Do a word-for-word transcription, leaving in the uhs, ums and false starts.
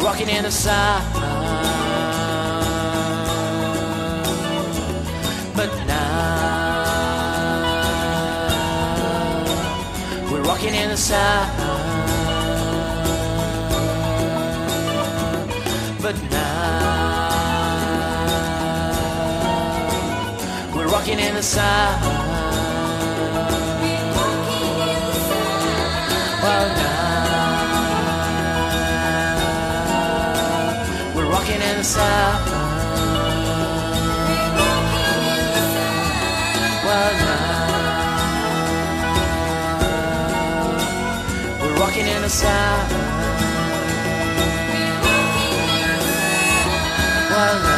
walking in the sun. But now we're walking in the sun. But now we're walking in the sun. Well, now we're walking in the sun. Well, now we're walking in the sun. Well, now